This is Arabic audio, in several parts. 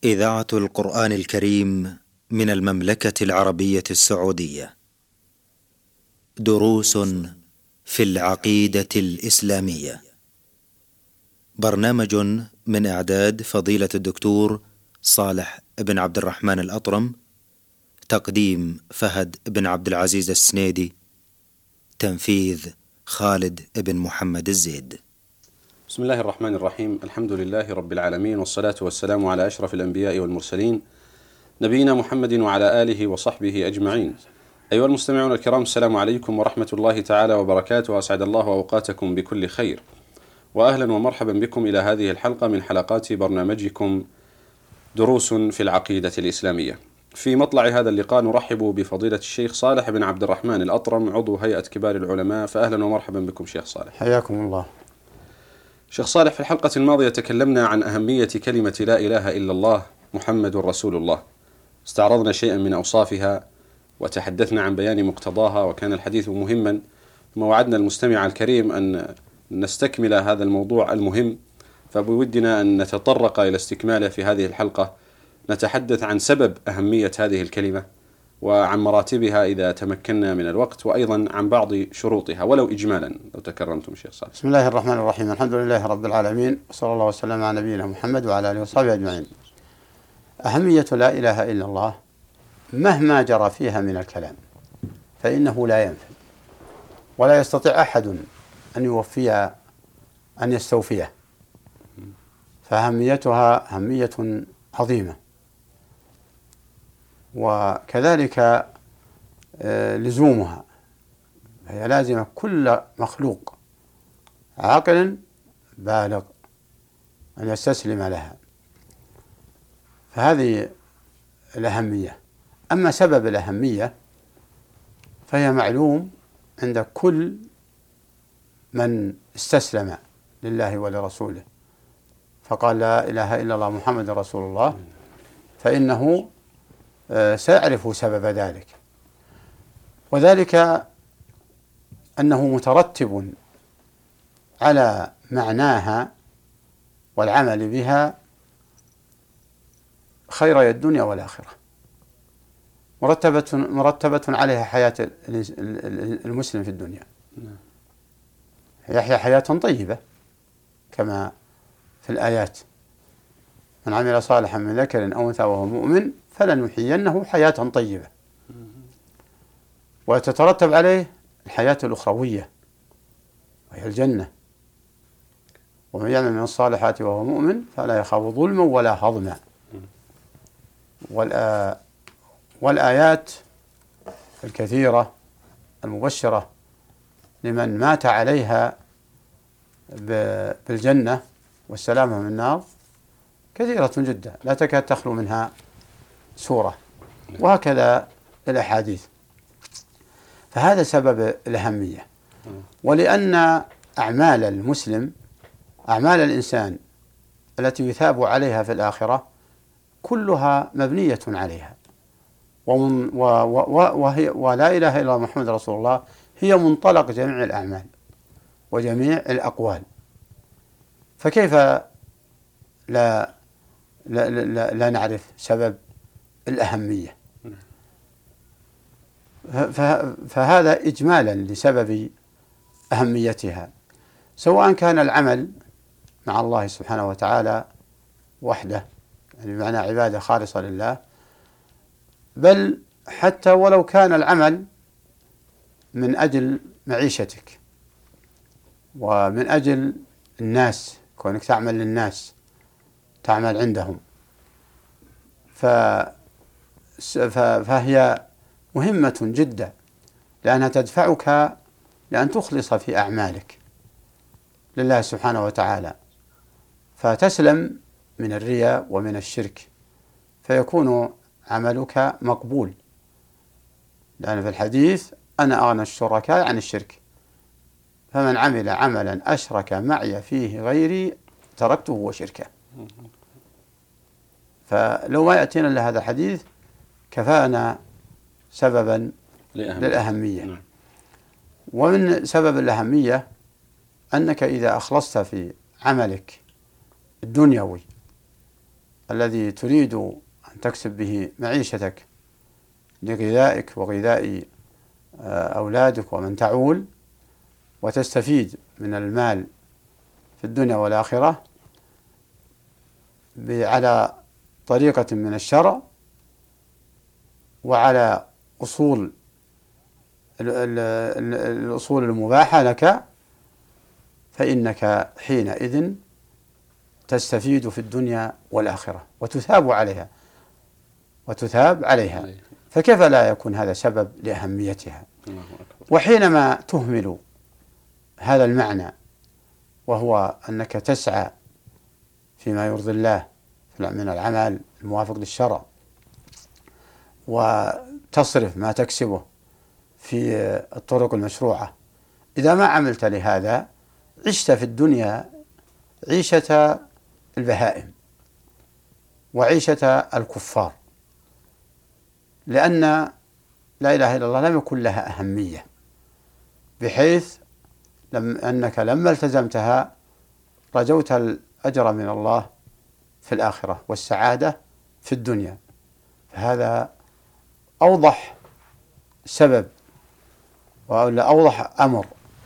إذاعة القرآن الكريم من المملكة العربية السعودية. دروس في العقيدة الإسلامية. برنامج من إعداد فضيلة الدكتور صالح بن عبد الرحمن الأطرم. تقديم فهد بن عبد العزيز السنيدي. تنفيذ خالد بن محمد الزيد. بسم الله الرحمن الرحيم. الحمد لله رب العالمين، والصلاة والسلام على أشرف الأنبياء والمرسلين، نبينا محمد وعلى آله وصحبه أجمعين. أيها المستمعون الكرام، السلام عليكم ورحمة الله تعالى وبركاته. أسعد الله أوقاتكم بكل خير، وأهلا ومرحبا بكم إلى هذه الحلقة من حلقات برنامجكم دروس في العقيدة الإسلامية. في مطلع هذا اللقاء نرحب بفضيلة الشيخ صالح بن عبد الرحمن الأطرم، عضو هيئة كبار العلماء. فأهلا ومرحبا بكم شيخ صالح. حياكم الله. شيخ صالح، في الحلقة الماضية تكلمنا عن أهمية كلمة لا إله إلا الله محمد رسول الله، استعرضنا شيئا من أوصافها وتحدثنا عن بيان مقتضاها، وكان الحديث مهما، ثم وعدنا المستمع الكريم أن نستكمل هذا الموضوع المهم، فبودنا أن نتطرق إلى استكماله في هذه الحلقة. نتحدث عن سبب أهمية هذه الكلمة، وعن مراتبها إذا تمكنا من الوقت، وأيضا عن بعض شروطها ولو إجمالا لو تكرمتم شيخ صالح. بسم الله الرحمن الرحيم. الحمد لله رب العالمين، وصلى الله وسلم على نبينا محمد وعلى آله وصحبه أجمعين. أهمية لا إله إلا الله مهما جرى فيها من الكلام فإنه لا ينفع، ولا يستطيع أحد أن يوفيها أن يستوفيه، فأهميتها أهمية عظيمة. وكذلك لزومها، هي لازمة كل مخلوق عاقل بالغ أن يستسلم لها، فهذه الأهمية. أما سبب الأهمية فهي معلوم عند كل من استسلم لله ولرسوله فقال لا إله إلا الله محمد رسول الله، فإنه سيعرف سبب ذلك، وذلك أنه مترتب على معناها والعمل بها خير الدنيا والآخرة، مرتبة عليها حياة المسلم في الدنيا، يحيا حياة طيبة كما في الآيات: من عمل صالحا من ذكر أو أنثى وهو مؤمن فلنحيينه حياة طيبة، وتترتب عليه الحياة الأخروية وهي الجنة. ومن يعمل من الصالحات وهو مؤمن فلا يخاف ظلما ولا هضما. والآيات الكثيرة المبشرة لمن مات عليها بالجنة والسلامة من النار كثيرة جدا، لا تكاد تخلو منها سورة، وهكذا الأحاديث. فهذا سبب الأهمية. ولأن أعمال المسلم، أعمال الإنسان التي يثاب عليها في الآخرة كلها مبنية عليها، ولا إله إلا الله محمد رسول الله هي منطلق جميع الأعمال وجميع الأقوال. فكيف لا نعرف سبب الأهمية؟ فهذا إجمالا لسبب أهميتها، سواء كان العمل مع الله سبحانه وتعالى وحده، يعني بمعنى عبادة خالصة لله، بل حتى ولو كان العمل من أجل معيشتك ومن أجل الناس، كونك تعمل للناس، تعمل عندهم، فهي مهمة جدا، لأنها تدفعك لأن تخلص في أعمالك لله سبحانه وتعالى، فتسلم من الرياء ومن الشرك، فيكون عملك مقبول. لأن في الحديث: أنا أغنى الشركاء عن الشرك، فمن عمل عملا أشرك معي فيه غيري تركته وشركه. فلو ما يأتينا إلا هذا الحديث كفانا سببا للأهمية. ومن سبب الأهمية أنك إذا أخلصت في عملك الدنيوي الذي تريد أن تكسب به معيشتك لغذائك وغذاء أولادك ومن تعول، وتستفيد من المال في الدنيا والآخرة على طريقة من الشرع وعلى الأصول المباحة لك، فإنك حينئذ تستفيد في الدنيا والآخرة وتثاب عليها. فكيف لا يكون هذا سبب لأهميتها؟ وحينما تهمل هذا المعنى، وهو أنك تسعى فيما يرضي الله من العمل الموافق للشرع، وتصرف ما تكسبه في الطرق المشروعة، إذا ما عملت لهذا عشت في الدنيا عيشة البهائم وعيشة الكفار، لأن لا إله إلا الله لم يكن لها أهمية، بحيث أنك لما التزمتها رجوت الأجر من الله في الآخرة والسعادة في الدنيا. فهذا أوضح سبب ولا أوضح أمر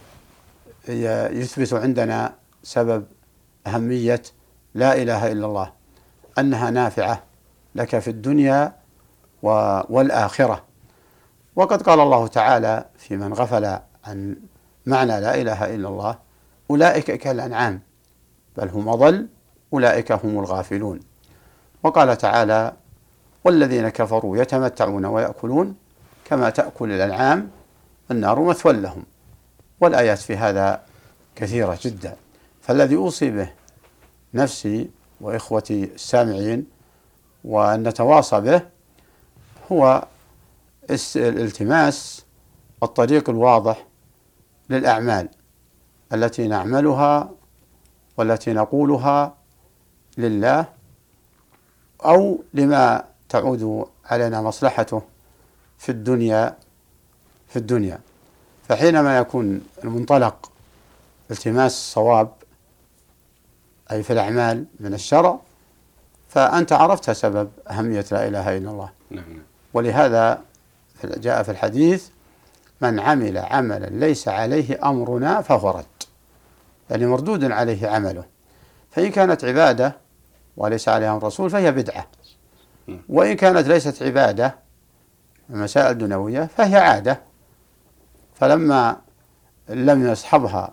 يثبت عندنا سبب أهمية لا إله إلا الله، أنها نافعة لك في الدنيا والآخرة. وقد قال الله تعالى في من غفل عن معنى لا إله إلا الله: أولئك كالأنعام بل هم أضل أولئك هم الغافلون. وقال تعالى: والذين كفروا يتمتعون ويأكلون كما تأكل الأنعام النار مثوى لهم. والآيات في هذا كثيرة جدا. فالذي أوصي به نفسي وإخوتي السامعين وأن نتواصى به هو الالتماس الطريق الواضح للأعمال التي نعملها والتي نقولها لله أو لما تعود علينا مصلحته في الدنيا. فحينما يكون المنطلق التماس الصواب أي في الأعمال من الشرع، فأنت عرفت سبب أهمية لا إله إلا الله. ولهذا جاء في الحديث: من عمل عملا ليس عليه أمرنا فهو رد، يعني مردود عليه عمله. فإن كانت عبادة وليس عليها أمر الرسول فهي بدعة، وإن كانت ليست عبادة مسائل دنيوية فهي عادة. فلما لم يصحبها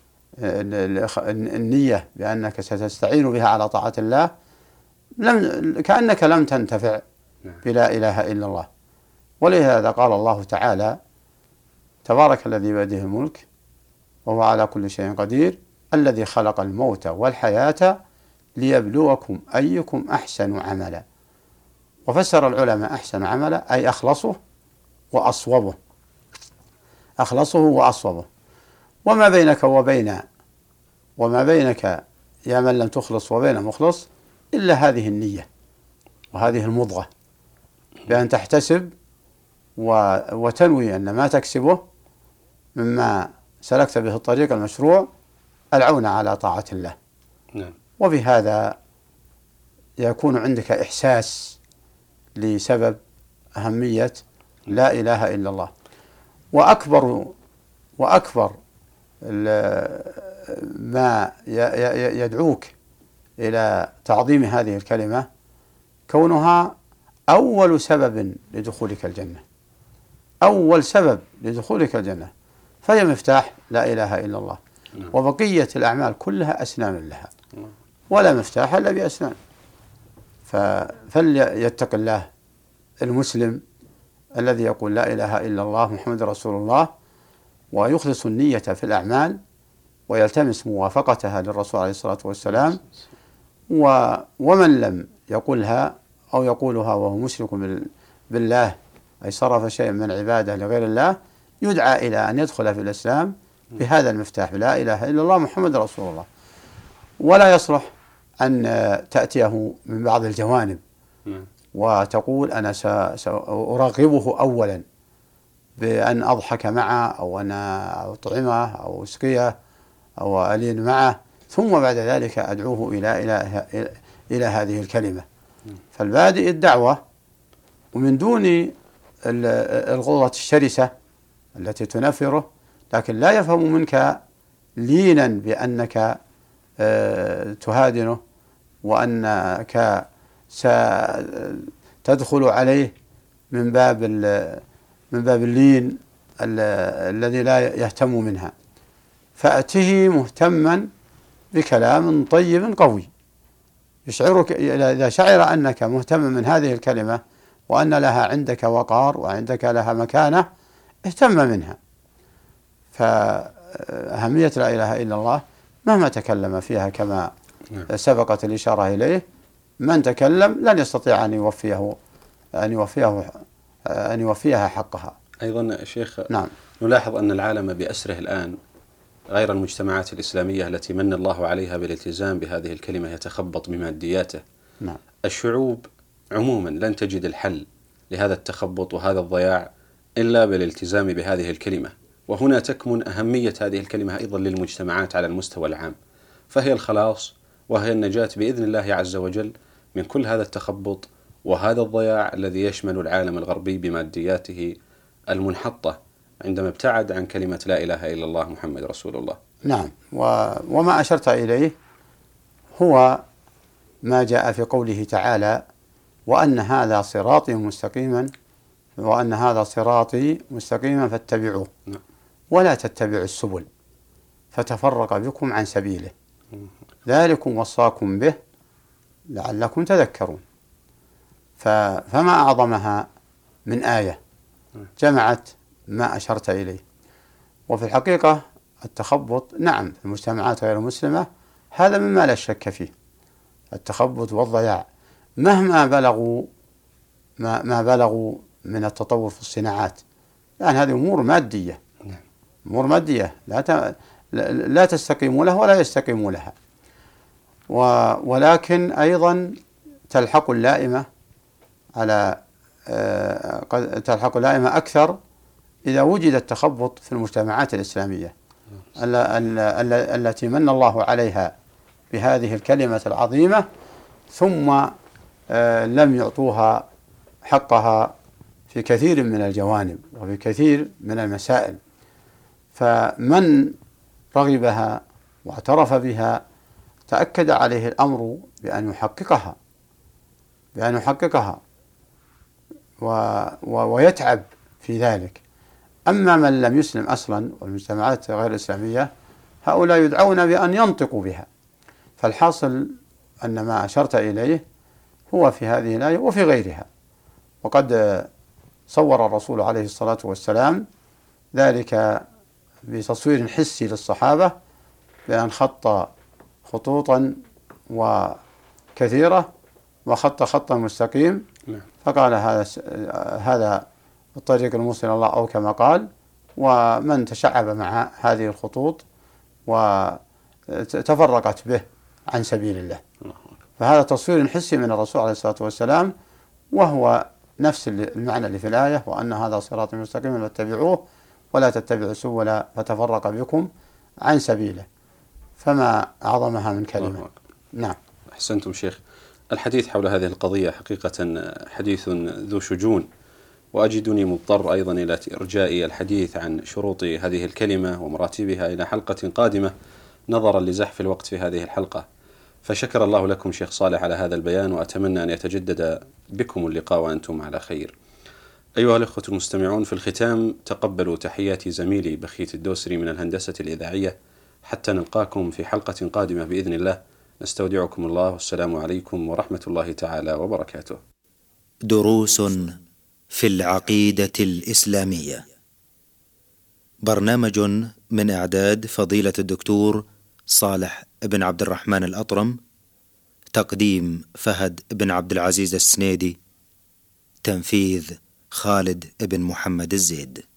النية بأنك ستستعين بها على طاعة الله، كأنك لم تنتفع بلا إله إلا الله. ولهذا قال الله تعالى: تبارك الذي بيده الملك وهو على كل شيء قدير الذي خلق الموت والحياة ليبلوكم أيكم أحسن عملا. وفسر العلماء أحسن عملا أي أخلصه وأصوبه، وما بينك يا من لم تخلص وبين مخلص إلا هذه النية وهذه المضغة، بأن تحتسب وتنوي أن ما تكسبه مما سلكت به الطريق المشروع العون على طاعة الله. وبهذا يكون عندك إحساس لسبب أهمية لا إله إلا الله. وأكبر ما يدعوك إلى تعظيم هذه الكلمة كونها أول سبب لدخولك الجنة، فهي مفتاح لا إله إلا الله. وبقية الأعمال كلها أسنان لها، ولا مفتاح إلا بأسنان. فليتق الله المسلم الذي يقول لا إله إلا الله محمد رسول الله، ويخلص النية في الأعمال، ويلتمس موافقتها للرسول عليه الصلاة والسلام. ومن لم يقولها أو يقولها وهو مشرك بالله، أي صرف شيئا من العبادة لغير الله، يدعى إلى أن يدخل في الإسلام بهذا المفتاح لا إله إلا الله محمد رسول الله. ولا يصلح أن تأتيه من بعض الجوانب وتقول أنا سأرغبه أولا بأن أضحك معه أو أنا أطعمه أو أسقيه أو ألين معه، ثم بعد ذلك أدعوه إلى هذه الكلمة. فالبادئ الدعوة، ومن دون الغلظة الشرسة التي تنفره، لكن لا يفهم منك لينا بأنك تهادنه وأنك ستدخل عليه من باب اللين الذي لا يهتم منها. فأته مهتما بكلام طيب قوي يشعرك، إذا شعر أنك مهتم من هذه الكلمة وأن لها عندك وقار وعندك لها مكانة اهتم منها. فأهمية لا إله إلا الله مهما تكلم فيها كما سبقت الإشارة إليه، من تكلم لن يستطيع أن يوفيها حقها. أيضا شيخ، نعم. نلاحظ أن العالم بأسره الآن غير المجتمعات الإسلامية التي من الله عليها بالالتزام بهذه الكلمة يتخبط بمادياته. نعم. الشعوب عموما لن تجد الحل لهذا التخبط وهذا الضياع إلا بالالتزام بهذه الكلمة، وهنا تكمن أهمية هذه الكلمة أيضا للمجتمعات على المستوى العام، فهي الخلاص وهي النجاة بإذن الله عز وجل من كل هذا التخبط وهذا الضياع الذي يشمل العالم الغربي بمادياته المنحطة عندما ابتعد عن كلمة لا إله إلا الله محمد رسول الله. نعم. وما أشرت إليه هو ما جاء في قوله تعالى: وأن هذا صراطي مستقيما فاتبعوه ولا تتبعوا السبل فتفرق بكم عن سبيله ذلكم وصاكم به لعلكم تذكرون. فما أعظمها من آية جمعت ما أشرت إليه. وفي الحقيقة التخبط نعم في المجتمعات غير المسلمة هذا مما لا شك فيه، التخبط والضياع مهما بلغوا ما بلغوا من التطور في الصناعات، يعني هذه أمور مادية، أمور مادية لا تستقيم له ولا يستقيم لها. ولكن أيضا تلحق اللائمة أكثر إذا وجد التخبط في المجتمعات الإسلامية التي من الله عليها بهذه الكلمة العظيمة، ثم لم يعطوها حقها في كثير من الجوانب وفي كثير من المسائل. فمن رغبها واعترف بها تأكد عليه الأمر بأن يحققها ويتعب في ذلك. أما من لم يسلم أصلا والمجتمعات غير الإسلامية هؤلاء يدعون بأن ينطقوا بها. فالحاصل أن ما أشرت إليه هو في هذه الآية وفي غيرها. وقد صور الرسول عليه الصلاة والسلام ذلك بتصوير حسي للصحابة بأن خط خطوطا وكثيرة وخط خطا مستقيم، فقال هذا الطريق الموصل إلى الله، أو كما قال: ومن تشعب مع هذه الخطوط وتفرقت به عن سبيل الله. فهذا تصوير حسي من الرسول عليه الصلاة والسلام، وهو نفس المعنى اللي في الآية: وأن هذا صراطي مستقيما فاتبعوه ولا تتبعوا السبل فتفرق بكم عن سبيله. فما أعظمها من كلمة. نعم. أحسنتم شيخ. الحديث حول هذه القضية حقيقة حديث ذو شجون، وأجدني مضطر أيضا إلى إرجاء الحديث عن شروط هذه الكلمة ومراتبها إلى حلقة قادمة نظرا لزحف الوقت في هذه الحلقة. فشكر الله لكم شيخ صالح على هذا البيان، وأتمنى أن يتجدد بكم اللقاء وأنتم على خير. أيها الأخوة المستمعون، في الختام تقبلوا تحيات زميلي بخيت الدوسري من الهندسة الإذاعية، حتى نلقاكم في حلقة قادمة بإذن الله. نستودعكم الله، والسلام عليكم ورحمة الله تعالى وبركاته. دروس في العقيدة الإسلامية، برنامج من إعداد فضيلة الدكتور صالح بن عبد الرحمن الأطرم، تقديم فهد بن عبد العزيز السنيدي، تنفيذ خالد بن محمد الزيد.